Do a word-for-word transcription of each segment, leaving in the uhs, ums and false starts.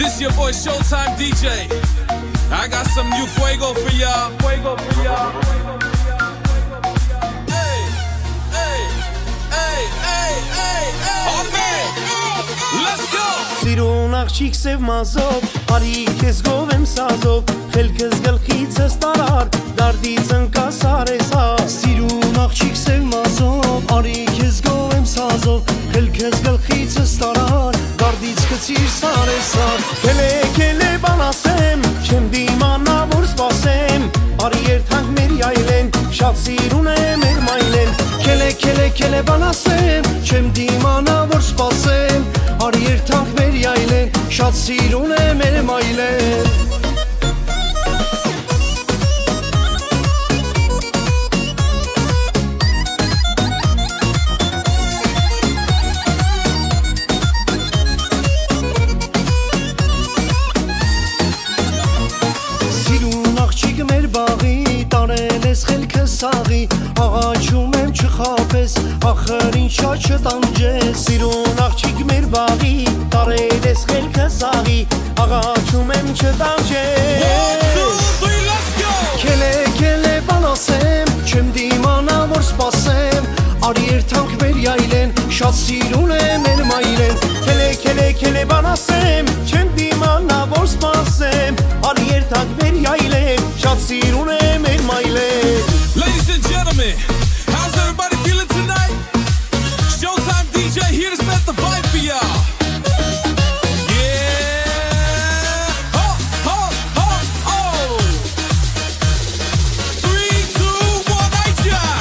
This your boy Showtime D J. I got some new fuego for y'all. Fuego for y'all. Hey, hey, hey, hey, hey, hey. Oh man, let's go. Սիրուն աղջիկ սև մազով, արի քեզ գովեմ սազով, խելքս գլխիցս տարար, դարդից ընկաս արեսա։ Սիրուն աղջիկ սև մազով, արի քեզ գովեմ սազով, խելքս գլխիցս տարար, դարդից կծիր սարեսա։ Քելե քելե բան ասեմ, չեմ դիմանա որ սպասեմ, արի երթանք մեր յայլեն, շատ սիրուն է մեր մայլեն։ Քելե քելե քելե բան ասեմ, չեմ դիմանա որ սպասեմ, արի երթանք մեր յայլեն, շատ սիրուն է մեր մայլեն։ Սիրուն աղջիկ մեր բաղի, տարել ես խելքս սաղի, աղաչում եմ չխապես, ախր ինչա չտանջես։ Սիրուն աղջիկ մեր բաղի, տարել ես խելքս սաղի, աղաչում եմ չտանջես։ Քելե քելե բան ասեմ, չեմ դիմանա որ սպասեմ, արի երթանք մեր յայլեն, շատ սիրուն է մեր մայլեն։ Քելե քելե քելե բան ասեմ, չեմ դիմանա որ սպասեմ, արի երթանք մեր յայլեն, շատ սիրուն է մեր մայլեն։ Ladies and gentlemen, how's everybody feeling tonight? Showtime D J here to set the vibe for y'all. Yeah, ho, ho, ho, ho. Three, two, one, action.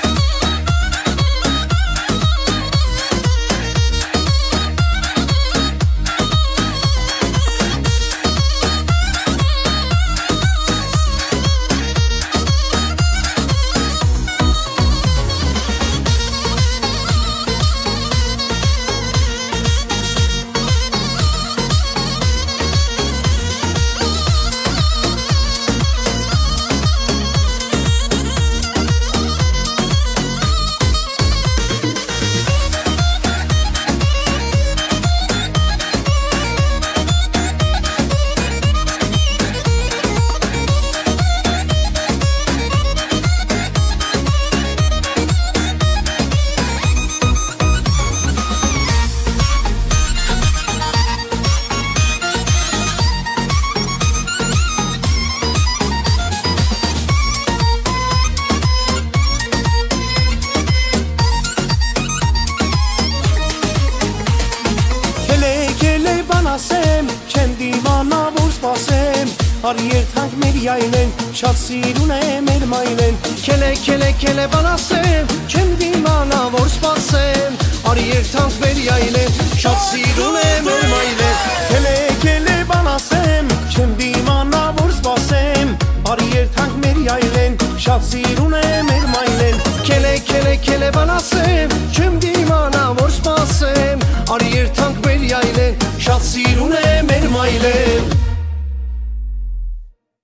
Չեմ դիմանա որ սպասեմ, արի երթանք մեր յայլեն, շատ սիրուն է մեր մայլեն։ Քելե քելե քելե բան ասեմ, չեմ դիմանա որ սպասեմ, արի երթանք մեր յայլեն, շատ սիրուն է մեր մայլեն։ Քելե քելե բան ասեմ, չեմ դիմանա որ սպասեմ, արի երթանք մեր յայլեն, շատ սիրուն է մեր մայլեն։ Քելե քելե քելե բան ասեմ, չեմ դիմանա որ սպասեմ, արի երթանք մեր յայլեն, շատ սիրուն է մեր մայլեն։